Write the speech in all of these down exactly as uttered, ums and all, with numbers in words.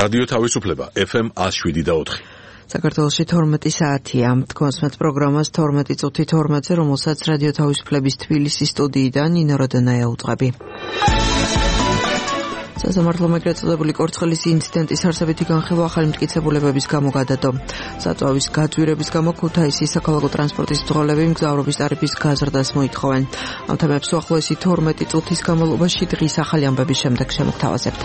რადიო თავისუფლება ეფ ემ one oh seven და four. საქართველოში თორმეტი საათია. თქვენს პროგრამას თორმეტი წუთი თორმეტზე, რომელსაც რადიო თავისუფლების თბილისის სტუდიიდან ნინო როდონაია უწყები. სასამართლომ ეგრეთ წოდებული კორცხელის ინციდენტის არსებითი განხილვა ახალი მტკიცებულებების გამო გადადო. საწვავის გაძვირების გამო ქუთაისის საქალაქო ტრანსპორტის მძღოლები მგზავრობის ტარიფის გაზრდას მოითხოვენ. ამ თემებს უახლოესი თორმეტი წუთის განმავლობაში დღის ახალი ამბების შემდეგ შემოგთავაზებთ.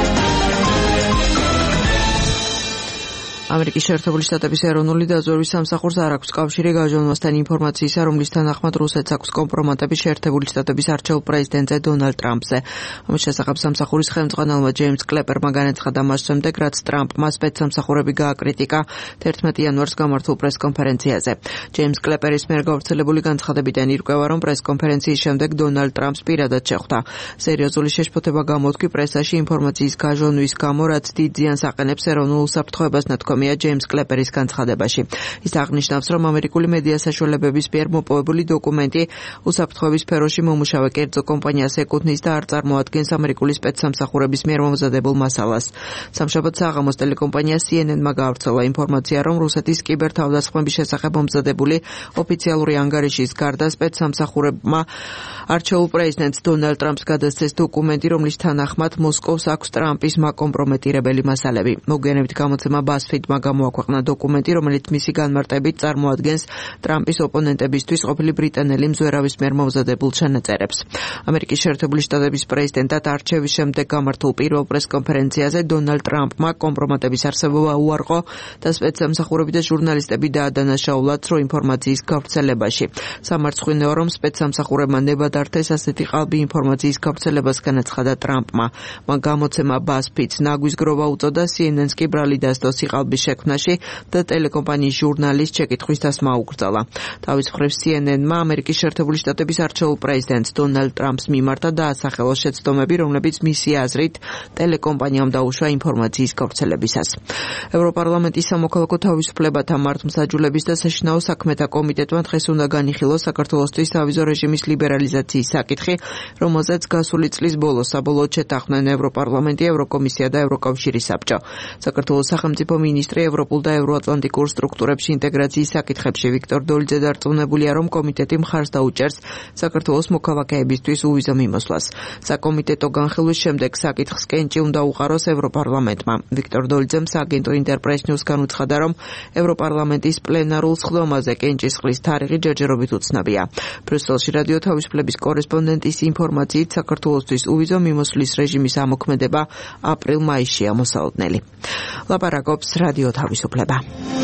ამერიკის შეერთებული შტატების ეროვნული დაზვერვის სამსახურს არ აქვს კავშირი გაჟონვასთან ინფორმაციისა, რომლის თანახმად რუსეთს აქვს კომპრომატები შეერთებული შტატების არჩეულ პრეზიდენტზე დონალდ ტრამპზე. ამის შესახებ სამსახურის ხელმძღვანელმა ჯეიმს კლეპერმა განაცხადა მას შემდეგ, რაც ტრამპმა სპეცსამსახურები გააკრიტიკა თერთმეტი იანვარს გამართულ პრესკონფერენციაზე. ჯეიმს კლეპერის მიერ გავრცელებული განცხადებიდან ირკვევა, რომ პრესკონფერენციის შემდეგ დონალდ ტრამპს პირადად შეხვდა. სერიოზული შეშფოთება გამოთქვი პრესაში ინფორმაციის გაჟონვის გამო, რაც დიდ ზიანს აყენებს ეროვნულ უსაფრთხოებას ნათქვამი ჯეიმს კლეპერის განცხადებაში. ის აღნიშნავს, რომ ამერიკული მედია საშუალებების მიერ მოპოვებული დოკუმენტი უსაფრთხოების სფეროში მომუშავე კერძო კომპანიას ეკუთვნის და არ წარმოადგენს ამერიკული სპეცსამსახურების მიერ მომზადებულ მასალას. სამშაბათ საღამოს ტელეკომპანია სი ენ ენ-მა გაავრცელა ინფორმაცია, რომ რუსეთის კიბერთავდასხმების შესახებ მომზადებული ოფიციალური ანგარიშის გარდა სპეცსამსახურებმა არჩეულ პრეზიდენტს დონალდ ტრამპს გადასცეს დოკუმენტი, რომლის თანახმად მოსკოვს აქვს ტრამპის მაკომპრომეტირებელი მასალები. მოგვიანებით გამოცემა BuzzFeed გამოაქვეყნა დოკუმენტი, რომელიც მისი განმარტებით წარმოადგენს ტრამპის ოპონენტებისთვის ყოფილი ბრიტანელი მზვერავის მიერ მომზადებულ ჩანაწერებს. ამერიკის შეერთებული შტატების პრეზიდენტად არჩევის შემდეგ გამართულ პირველ პრესკონფერენციაზე დონალდ ტრამპმა კომპრომატების არსებობა უარყო და სპეცსამსახურები და ჟურნალისტები დაადანაშაულა ცრო ინფორმაციის გავრცელებაში. სამარცხვინოა, რომ სპეცსამსახურებმა ნება დართეს ასეთი ყალბი ინფორმაციის გავრცელებას განაცხადა ტრამპმა. მან გამოცემა BuzzFeed-ს ნაგვიზგროვა უწოდა, სი ენ ენ-ს კი ბრალი დასდო სიყალბის შექმნაში და ტელეკომპანიის ჟურნალის ჩეკითხვის დასმა უკრძალა. თავის მხრივ სი ენ ენ-მა ამერიკის შეერთებული შტატების არჩეულ პრეზიდენტს დონალდ ტრამპს მიმართა დაასახელა შეცდომები, რომლებიც მისი აზრით ტელეკომპანიამ დაუშვა ინფორმაციის გავრცელებისას. ევროპარლამენტის სამოქალაქო თავისუფლებათა მართლმსაჯულების და საშინაო საქმეთა კომიტეტმა დღეს უნდა განიხილოს საქართველოსთვის სავიზო რეჟიმის ლიბერალიზაციის საკითხი, რომელზეც გასული წლის ბოლოს საბოლოოდ შეთანხმდნენ ევროპარლამენტი, ევროკომისია და ევროკავშირის საბჭო. საქართველოს სახელმწიფო მინისტრი ევროპულ და ევროატლანტიკურ სტრუქტურებში ინტეგრაციის საკითხებში ვიქტორ დოლიძე დარწმუნებულია, რომ კომიტეტი მხარს დაუჭერს საქართველოს მოქალაქეებისთვის უვიზო მიმოსვლას. საკომიტეტო განხილვის შემდეგ საკითხს კენჭი უნდა უყაროს ევროპარლამენტმა. ვიქტორ დოლიძემ სააგენტო ინტერპრეს ნიუს-გან უცხადა, რომ ევროპარლამენტის პლენარულ სხდომაზე კენჭის ყრის თარიღი ჯერჯერობით უცნობია. ბრიუსელში რადიო თავისუფლების კორესპონდენტის ინფორმაციით საქართველოსთვის უვიზო მიმოსვლის რეჟიმის ამოქმედება აპრილ-მაისშია მოსალოდნელი. ლაპარაკობს რადიო თავისუფლება.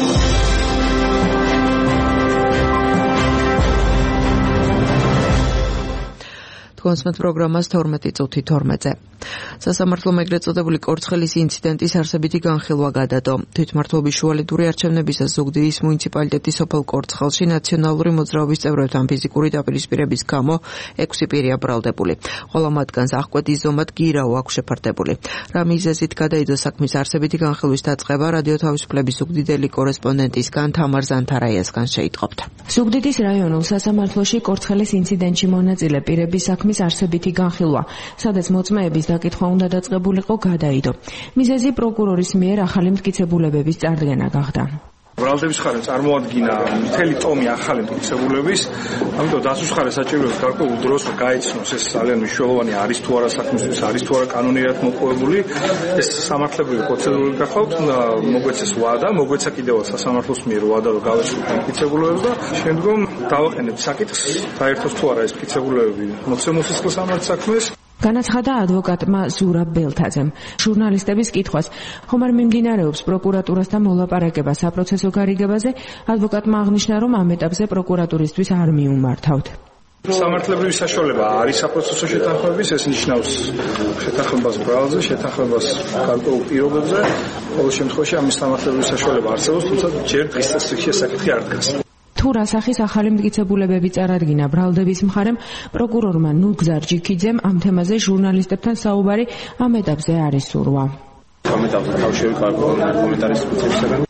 თქვენს პროგრამას თორმეტი წუთი თორმეტზე. სასამართლომ ეგრეთ წოდებული კორცხელის ინციდენტის არსებითი განხილვა გადადო. თვითმმართველობის შუალედური არჩევნებისას ზუგდიდის მუნიციპალიტეტის სოფელ კორცხელში ნაციონალური მოძრაობის წევრებთან ფიზიკური დაპირისპირების გამო ექვსი პირია ბრალდებული. ყველა მათგანს აღკვეთის ზომად გირაო აქვს შეფარდებული. რა მიზეზით გადაიდო საქმის არსებითი განხილვის დაწყება, რადიო თავისუფლების ზუგდიდელი კორესპონდენტისგან თამარ ზანთარაიასგან შეიტყობთ. ზუგდიდის რაიონულ სასამართლოში კორცხელის ინციდენტში მონაწილე პირების საქმის არსებითი განხილვა, სადაც მოწმეების დაკითხვა უნდა დაწყებულიყო, გადაიდო. მიზეზი პროკურორის მიერ ახალი მტკიცებულებების წარდგენა გახდა. ბრალდების ხარეს წარმოადგინა მთელი ტომი ახალი მტკიცებულების, ამიტომ დასვრის ხარეს საჭიროებს გარკვეულ დროს გაიცნოს ეს ძალიან მნიშვნელოვანი არის თუ არა საქმისთვის, არის თუ არა კანონიერად მოპოვებული, ეს სამართლებრივი პროცედურული გახლავთ, უნდა მოგვეცეს ვადა, მოგვეცა კიდევ სასამართლოს მიერ ვადა, რომ გავეცნოთ მტკიცებულებებს და შემდგომ დავაყენებთ საკითხს, დაერთოს თუ არა ეს მტკიცებულებები მოცემულ სისხლის სამართლის საქმეს. განაცხადა ადვოკატმა ზურაბ ბელთაძემ. ჟურნალისტების კითხვას, ხომ არ მიმდინარეობს პროკურატურასთან მოლაპარაკება საპროცესო გარიგებაზე, ადვოკატმა აღნიშნა, რომ ამ ეტაპზე პროკურატურისთვის არ მიუმართავთ. სამართლებრივი საშუალება არის საპროცესო შეთანხმების, ეს ნიშნავს შეთანხმებას ბრალზე, შეთანხმებას გარკვეულ პირობებზე. ყოველ შემთხვევაში ამის სამართლებრივი საშუალება არსებობს, თუმცა ჯერ დღის წესრიგში ეს საკითხი არ დგას. თუ რა სახის ახალი მტკიცებულებები წარადგინა ბრალდების მხარემ, პროკურორმა ნუგზარ ჯიქიძემ ამ თემაზე ჟურნალისტებთან საუბარი ამ ეტაპზე არის სურვა. ამ ეტაპზე თავშევი გარკვეული კომენტარის მიწევისგან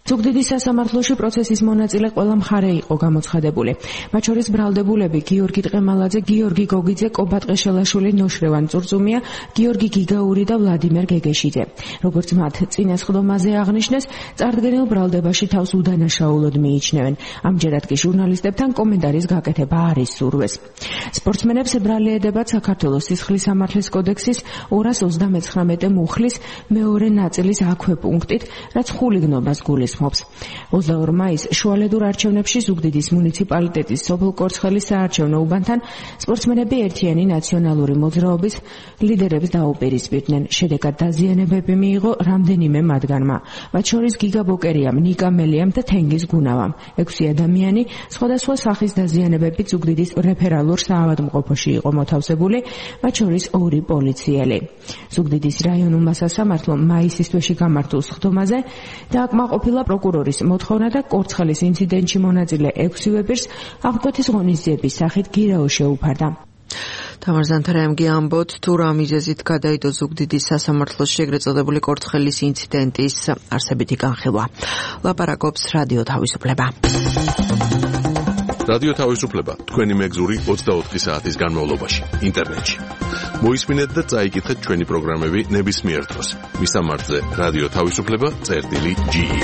ზუგდიდის სასამართლოში პროცესის მონაწილე ყველა მხარე იყო გამოცხადებული. მათ შორის ბრალდებულები გიორგი ტყემალაძე, გიორგი გოგიძე, კობა ტყეშელაშვილი, ნოშრევან წურწუმია, გიორგი გიგაური და ვლადიმერ გეგეშიძე. როგორც მათ წინა სხდომაზე აღნიშნეს, წარდგენილ ბრალდებაში თავს უდანაშაულოდ მიიჩნევენ. ამჯერად კი ჟურნალისტებთან კომენტარის გაკეთება არის სურვეს. სპორტსმენებს ბრალი ედებათ საქართველოს სისხლის სამართლის კოდექსის ორას ოცდამეცხრამეტე მუხლის მეორე ნაწილის აქვე პუნქტით, რაც ხულიგნობას გულისხმობს. ოცდაორ მაისს შუალედურ არჩევნებში ზუგდიდის მუნიციპალიტეტის სოფლ-კორცხელის საარჩევნო უბანთან სპორტსმენები ერთიანი ნაციონალური მოძრაობის ლიდერებს დაუპირისპირდნენ. შედეგად დაზიანებები მიიღო რამდენიმე მათგანმა. მათ შორის გიგა ბოკერიამ, ნიკა მელიამ და თენგიზ გუნავამ. ექვსი ადამიანი სხვადასხვა სახის დაზიანებებით ზუგდიდის რეფერალურ საავადმყოფოში იყო მოთავსებული, მათ შორის ორი პოლიციელი. ზუგდიდის რაიონულმა სასამართლომ მაისის თვეში გამართულ სხდომაზე დააკმაყოფილა პროკურორის მოთხოვნა და კორცხელის ინციდენტში მონაწილე ექვსი ვეპირს აღკვეთის ღონისძიების სახით გირაო შეუფარდა. თამარ ზანთარაემ ამბობთ, თუ რა მიზეზით გადაიდო ზუგდიდის სასამართლოში ეგრეთ წოდებული კორცხელის ინციდენტის არსებითი განხილვა. ლაპარაკობს რადიო თავისუფლება. რადიო თავისუფლება თქვენი მეგზური ოცდაოთხი საათის განმავლობაში ინტერნეტში. მოისმინეთ და წაიკითხეთ ჩვენი პროგრამები ნებისმიერ დროს. მისამართზე რადიო თავისუფლება წერტილი ჯი ი.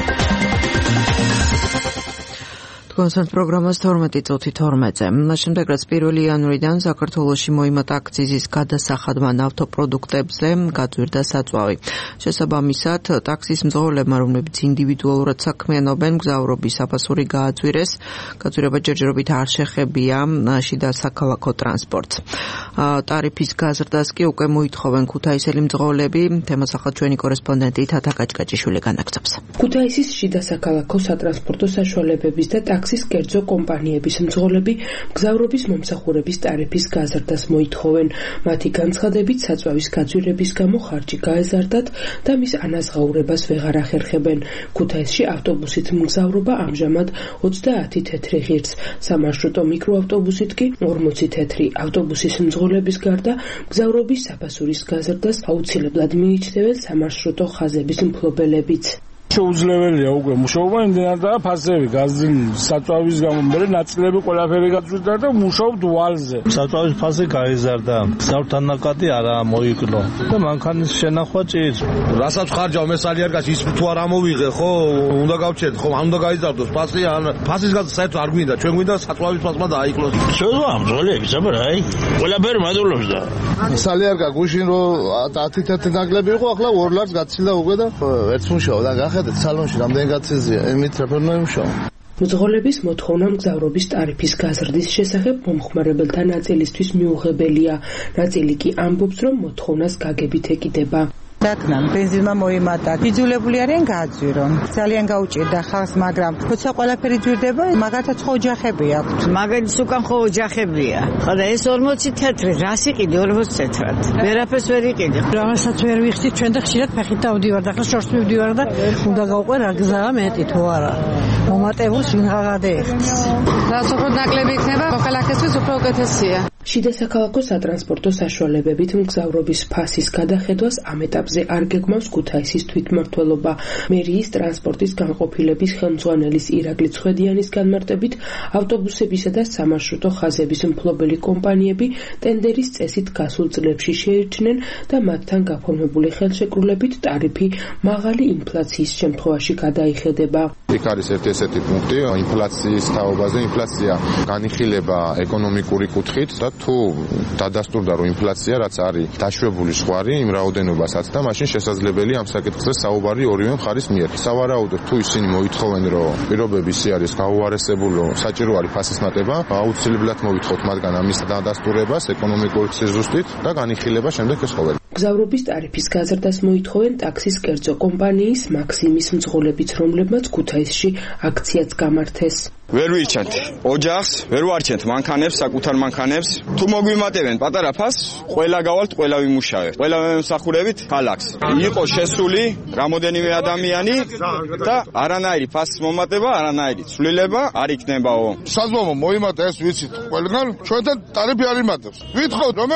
კონსერტ პროგრამას თორმეტი წუთი თორმეტზე. შემდეგ რაც პირველი იანვრიდან საქართველოში მოიმატა აქციზის გადასახადმა ნავთობპროდუქტებზე, გაძვირდა საწვავი. შესაბამისად, ტაქსის მძღოლებმა, რომლებიც ინდივიდუალურად საქმიანობენ, მგზავრობის აფასური გააძვირეს. გაძვირება ჯერჯერობით არ შეხებია შიდა საქალაქო ტრანსპორტს. ტარიფის გაზრდას კი უკვე მოითხოვენ ქუთაისელი მძღოლები. თემას ახლა ჩვენი კორესპონდენტი თათა კაჭკაჭიშვილი განაგრძობს. ქუთაისის შიდა საქალაქო სატრანსპორტო საშუალებების და ტაქსის კერძო კომპანიების მძღოლები მგზავრობის მომსახურების ტარიფის გაზრდას მოითხოვენ. მათი განცხადებით, საწვავის გაძვირების გამო ხარჯი გაეზარდათ და მის ანაზღაურებას ვეღარ ახერხებენ. ქუთაისში ავტობუსით მგზავრობა ამჟამად ოცდაათი თეთრი ღირს, სამარშრუტო მიკროავტობუსით კი ორმოცი თეთრი. ავტობუსის მძღოლების გარდა მგზავრობის საფასურის გაზრდას აუცილებლად მიიჩნევენ სამარშრუტო ხაზების მფლობელებიც. შეუძლებელია უკვე მუშაობა იმდენად და ფასები გაზრდილი საწვავის გამო მე ნაწილები ყველაფერი გაძვირდა და მუშაობ დუალზე. საწვავის ფასი გაიზარდა, გზავრთან ნაკადი არა მოიკლო და მანქანის შენახვა ჭირს. რასაც ხარჯავ მე სალიარკაში ის თუ არ ამოვიღე ხო, უნდა გავჩერდ ხო, ან უნდა გაიზარდოს ფასი, ან ფასის გაზრდა საერთოდ არ გვინდა, ჩვენ გვინდა საწვავის ფასმა დაიკლოს. შეუძლია მძღოლები საბარ აი, ყველაფერი მადლობს და სალიარკა გუშინ რო ათი თერთი ნაკლები იყო, ახლა ორ ლარს გაცილდა უკვე და ერთ მუშაობ და გახ სალონში რამდენი გაცეზია, იმით რაფერნო იმშავა. მძღოლების მოთხოვნა მგზავრობის ტარიფის გაზრდის შესახებ მომხმარებელთა ნაწილისთვის მიუღებელია. ნაწილი კი ამბობს, რომ მოთხოვნას გაგებით ეკიდება. დაკნამ ბენზინმა მოიმატა. იძულებული არიან გააძვირონ. ძალიან გაუჭირდა ხალხს, მაგრამ როცა ყველაფერი ძვირდება, მაგათაც ხო ოჯახები აქვთ. მაგათაც უკან ხო ოჯახებია. ხოდა ეს ორმოცი თეთრი, რას იყიდი ორმოცი თეთრად? ვერაფერს ვერ იყიდი. რამასაც ვერ ვიხდით, ჩვენ და ხშირად ფეხით დავდივარ და ახლა შორს მივდივარ და უნდა გავყვე რა გზაა მეტი თუ არა. მომატებულს ვინ აღადეეხს. რაც უფრო ნაკლები იქნება, მოხალხესთვის უფრო უკეთესია. შიდა საქალაქო სატრანსპორტო საშუალებებით მგზავრობის ფასის გადახედვას ამ ეტაპზე არ გეგმავს ქუთაისის თვითმმართველობა. მერიის ტრანსპორტის განყოფილების ხელმძღვანელის ირაკლი ცხედიანის განმარტებით, ავტობუსებისა და სამარშრუტო ხაზების მფლობელი კომპანიები ტენდერის წესით გასულ წლებში შეირჩნენ და მათთან გაფორმებული ხელშეკრულებით ტარიფი მაღალი ინფლაციის შემთხვევაში გადაიხედება. იქ არის ერთი ესეთი პუნქტი ინფლაციის თაობაზე. ინფლაცია განიხილება ეკონომიკური კუთხით და თუ დადასტურდა რომ ინფლაცია რაც არის დაშვებული ზღვარი იმ რაოდენობასაც და მაშინ შესაძლებელია ამ საკითხზე საუბარი ორივე მხარის მიერ. სავარაუდოდ თუ ისინი მოითხოვენ რომ პირობები ისე არის გაუარესებული, რომ საჭირო არის ფასის მატება, აუცილებლად მოითხოვთ მათგან ამის დადასტურებას ეკონომიკური სიზუსტით და განიხილება შემდეგ ეს ყოველი. მგზავრობის ტარიფის გაზრდას მოითხოვენ ტაქსის კერძო კომპანიის მაქსიმის მძღოლებიც, რომლებმაც ქუთაისში აქციაც გამართეს. ვერ ვირჩენთ ოჯახს, ვერ ვარჩენთ მანქანებს, საკუთარ მანქანებს. თუ მოგვიმატებენ პატარა ფასს, ყველა გავალთ, ყველა ვიმუშავებთ. ყველა ვემსახურებით ქალაქს. იყო შესული რამოდენიმე ადამიანი და არანაირი ფასის მომატება, არანაირი ცვლილება არ იქნებაო. საზღვაო მოიმატა ეს ვიცით ყველგან, ჩვენთან ტარიფი არ იმატებს. ვითხოვთ რომ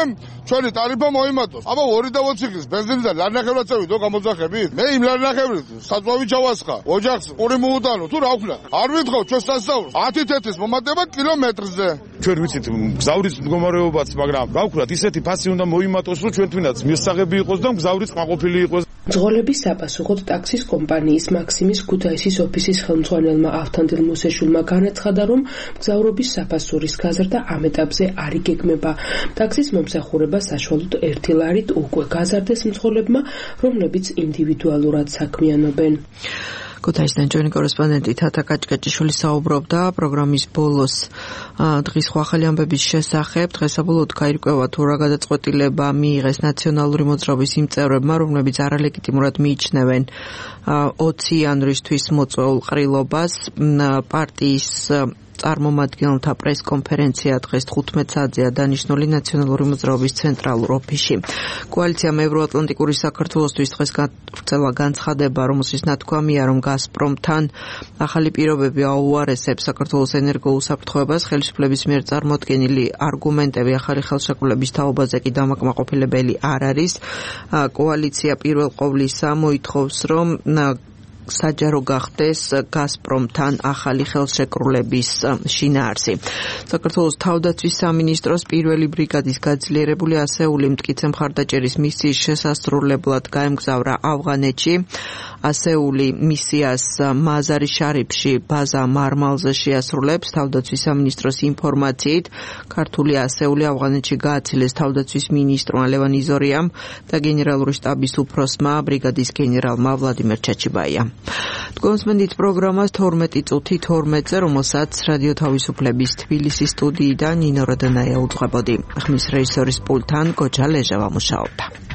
ჩვენი ტარიფა მოიმატოს. აბა ორი და ოცი წლის ბენზინზე ლარნახევრად წევიდო გამოძახებით. მე იმ ლარნახევრით საწვავი ჩავასხა. ოჯახს ყური მოუტანო თუ რა ვქნა. არ ვითხოვ ჩვენ სასწაულს. ათი თეთრის მომატება კილომეტრზე. ჩვენ ვიცით გზავრის მდგომარეობაც, მაგრამ გავქრათ ისეთი ფასი უნდა მოიმატოს, რომ ჩვენ თვითონაც მისაღები იყოს და გზავრიც ყმაყოფილი იყოს. მძღოლების საპასუხოდ ტაქსის კომპანიის მაქსიმის ქუთაისის ოფისის ხელმძღვანელმა ავთანდილ მუსეშულმა განაცხადა, რომ მგზავრობის საფასურის გაზრდა ამ ეტაპზე არ იგეგმება. ტაქსის მომსახურება საშუალოდ ერთი ლარით უკვე გაზარდეს მძღოლებმა, რომლებიც ინდივიდუალურად საქმიანობენ. ქუთაისიდან ჩვენი კორესპონდენტი თათა კაჭკაჭიშვილი საუბრობდა პროგრამის ბოლოს დღის სხვა ახალი ამბების შესახებ. დღესაბოლოოდ გაირკვევა თუ რა გადაწყვეტილება მიიღეს ნაციონალური მოძრაობის იმ წევრებმა, რომლებიც არალეგიტიმურად მიიჩნევენ ოცი იანვრისთვის მოწვეულ ყრილობას. პარტიის წარმომადგენელთა პრესკონფერენცია დღეს თხუთმეტ საათზეა დანიშნული ნაციონალური მოძრაობის ცენტრალურ ოფისში. კოალიციამ ევროატლანტიკური საქართველოსთვის დღეს გაგრძელა განცხადება, რომელშიც ნათქვამია, რომ გაზპრომთან ახალი პირობები აუარესებს საქართველოს ენერგოუსაფრთხოებას. ხელისუფლების მიერ წარმოდგენილი არგუმენტები ახალი ხელშეკრულების თაობაზე კი დამაკმაყოფილებელი არ არის. კოალიცია პირველ ყოვლისა მოითხოვს, რომ საჯარო გახდეს გაზპრომთან ახალი ხელშეკრულების შინაარსი. საქართველოს თავდაცვის სამინისტროს პირველი ბრიგადის გაძლიერებული ასეული მტკიცე მხარდაჭერის მისიის შესასრულებლად გაემგზავრა ავღანეთში. ასეული მისიას მაზარი შარიფში ბაზა მარმალზე შეასრულებს. თავდაცვის სამინისტროს ინფორმაციით ქართული ასეული ავღანეთში გააცილეს თავდაცვის მინისტრმა ლევან იზორიამ და გენერალური შტაბის უფროსმა ბრიგადის გენერალმა ვლადიმერ ჩაჩიბაიამ. თქვენს პროგრამას თორმეტი წუთი თორმეტზე, რომელსაც რადიო თავისუფლების თბილისის სტუდიიდან ნინო როდანაია უძღვებოდი. ხმის რეჟისორის პულტთან გოჯა ლეჟავა მუშაობდა.